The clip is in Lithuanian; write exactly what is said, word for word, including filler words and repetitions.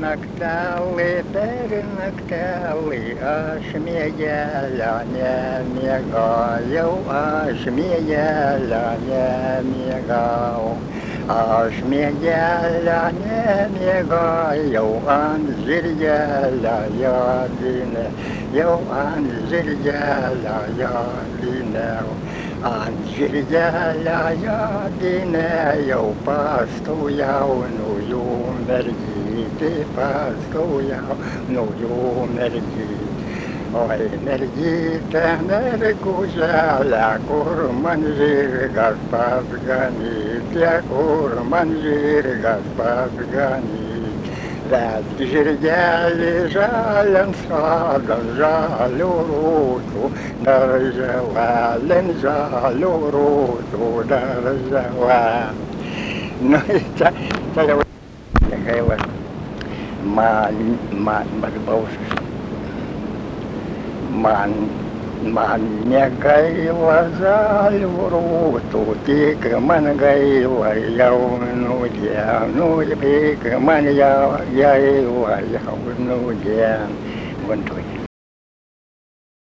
Naktali, per naktali, aš miegelio nemiegojau, aš miegelio nemiegau. Aš miegelio nemiegojau, ant žirgelio jodinė, jau ant žirgelio jodinėjau. Ant žirgelio jodinėjau, paskui jaunųjų mergytį, paskui jaunųjų mergytį. Oi, mergytė, merguželė, kur man žirgas pasganyti, kur man žirgas pasganyti. Vesk žirgelį žaliant sodan, žalių rūtų, darželėn žalių rūtų, darželėn. Nu, čia, čia jau negaila. Man, man, man balsas. Man, man negaila žalių rūtų, tik man gaila jaunų dienų, tik man jau gaila jaunų dienų. Vantuoju.